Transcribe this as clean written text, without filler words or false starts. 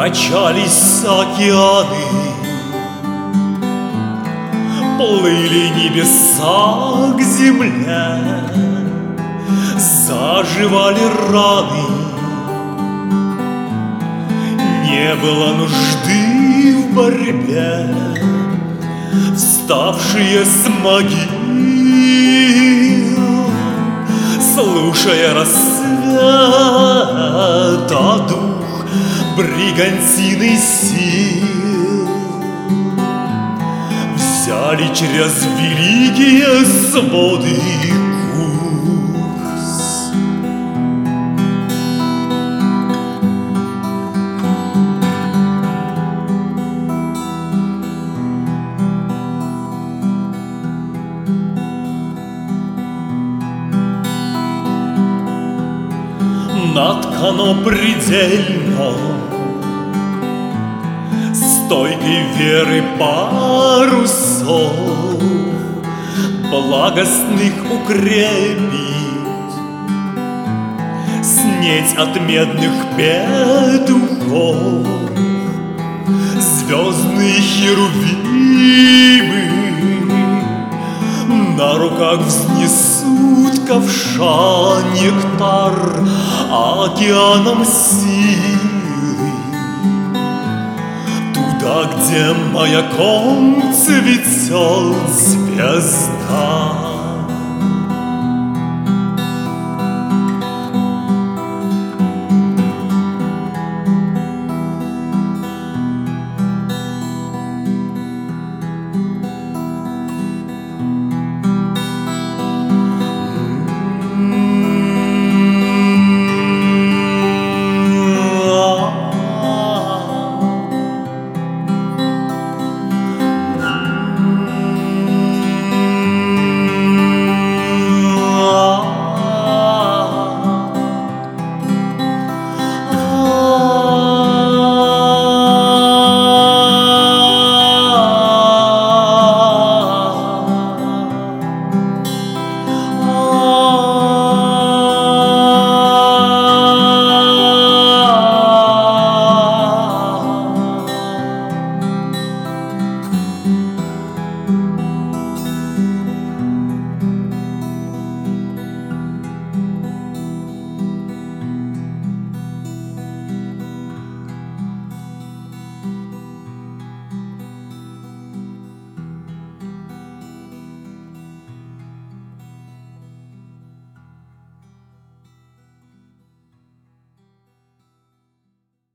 Качались океаны, плыли небеса к земле, заживали раны, не было нужды в борьбе. Вставшие с могил, слушая рассвет, а дух бригантины сил взяли через великие своды курс. Наткано предельно стойкой веры парусов, благостных укрепит, снеть от медных петухов. Звездные херувимы на руках взнесут ковша нектар океаном силы, туда, где маяком цветет звезда.